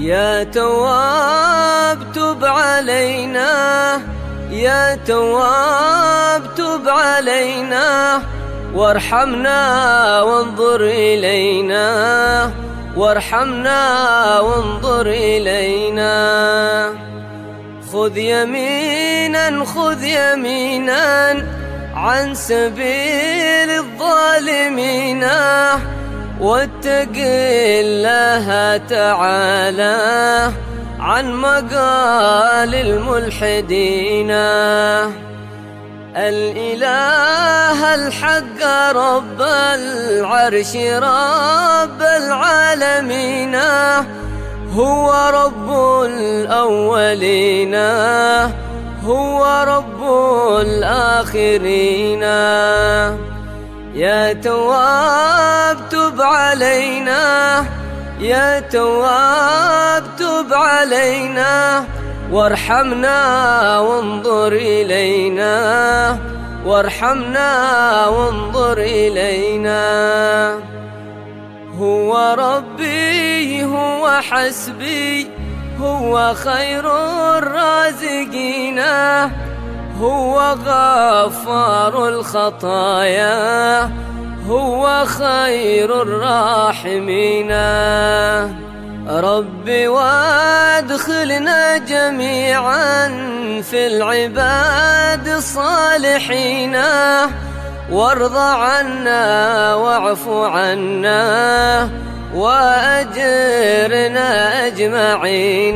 يا تواب تب علينا، يا تواب تب علينا، وارحمنا وانظر إلينا، وارحمنا وانظر إلينا. خذ يمينا، خذ يمينا عن سبيل الظالمين، واتق الله تعالى عن مقال الملحدين. الإله الحق رب العرش رب العالمين، هو رب الأولين، هو رب الآخرين. يا تواب تب علينا، يا تواب تب علينا، وارحمنا وانظر إلينا، وارحمنا وانظر إلينا. هو ربي هو حسبي، هو خير الرازقين، هو غفار الخطايا، هو خير الراحمين. ربي وادخلنا جميعا في العباد الصالحين، وارض عنا واعف عنا وأجرنا أجمعين.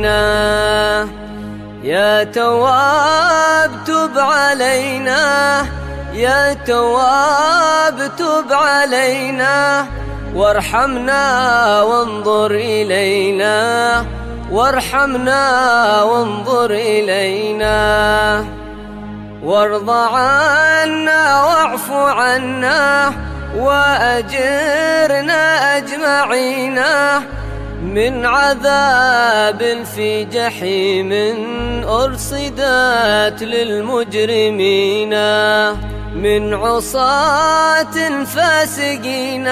يا تواب تب علينا، يا تواب تب علينا، وارحمنا وانظر إلينا، وارحمنا وانظر إلينا. وارض عنا واعف عنا وأجرنا أجمعين من عذاب في جحيم أرصدت للمجرمين، من عصاة فاسقين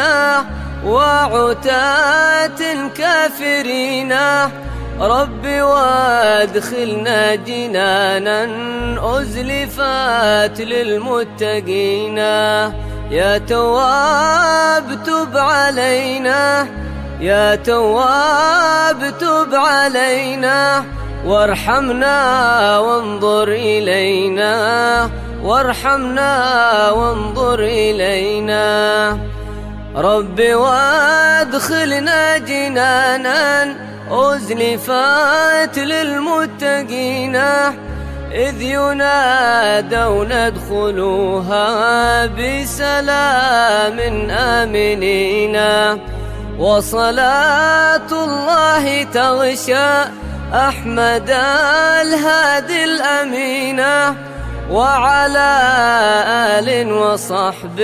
وعتاة كافرين. ربي وادخلنا جنانا أزلفت للمتقين. يا تواب تب علينا، يا تواب تب علينا، وارحمنا وانظر إلينا، وارحمنا وانظر إلينا. ربي وادخلنا جنانا أزلفت للمتقين، إذ ينادون ادخلوها بسلام آمنين. وصلاة الله تغشى أحمد الهادي الأمين، وعلى آل وصحب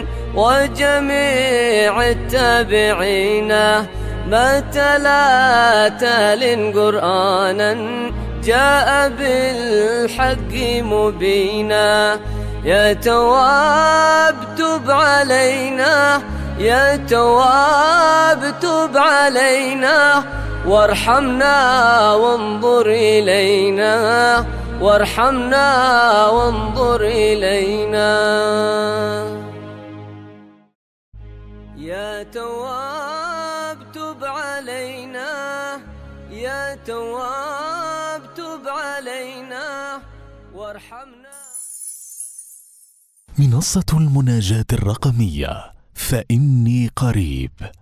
وجميع التابعين. ما تلا تال قرآنا جاء بالحق مبينا. يا تواب تب علينا، يا تواب تب علينا، وارحمنا وانظر إلينا، وارحمنا وانظر إلينا. يا تواب تب علينا، يا تواب تب علينا، وارحمنا. منصة المناجاة الرقمية، فإني قريب.